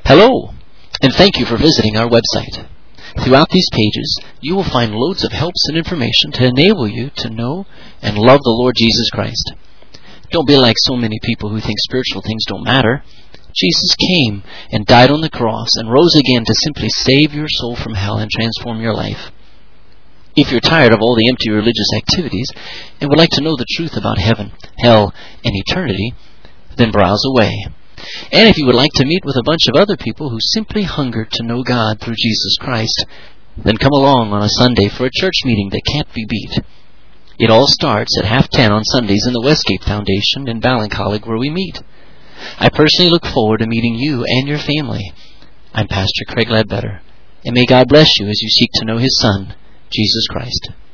Hello, and thank you for visiting our website. Throughout these pages, you will find loads of helps and information to enable you to know and love the Lord Jesus Christ. Don't be like so many people who think spiritual things don't matter. Jesus came and died on the cross and rose again to simply save your soul from hell and transform your life. If you're tired of all the empty religious activities and would like to know the truth about heaven, hell, and eternity, then browse away. And if you would like to meet with a bunch of other people who simply hunger to know God through Jesus Christ, then come along on a Sunday for a church meeting that can't be beat. It all starts at 10:30 on Sundays in the Westgate Foundation in Ballincollig, where we meet. I personally look forward to meeting you and your family. I'm Pastor Craig Ledbetter, and may God bless you as you seek to know His Son, Jesus Christ.